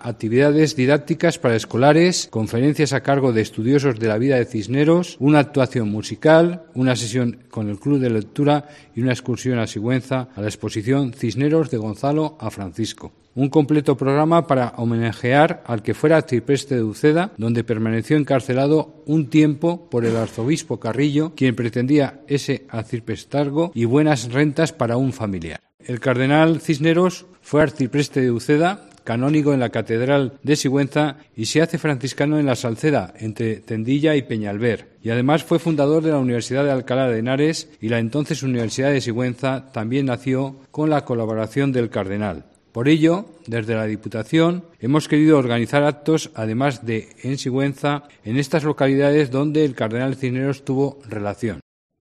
actividades didácticas para escolares, conferencias a cargo de estudiosos de la vida de Cisneros, una actuación musical, una sesión con el Club de Lectura y una excursión a Sigüenza a la exposición Cisneros de Gonzalo a Francisco. Un completo programa para homenajear al que fuera arcipreste de Uceda, donde permaneció encarcelado un tiempo por el arzobispo Carrillo, quien pretendía ese arciprestazgo y buenas rentas para un familiar. El cardenal Cisneros fue arcipreste de Uceda, canónigo en la Catedral de Sigüenza y se hace franciscano en la Salceda, entre Tendilla y Peñalver. Y además fue fundador de la Universidad de Alcalá de Henares y la entonces Universidad de Sigüenza también nació con la colaboración del cardenal. Por ello, desde la Diputación hemos querido organizar actos, además de en Sigüenza, en estas localidades donde el cardenal Cisneros tuvo relación.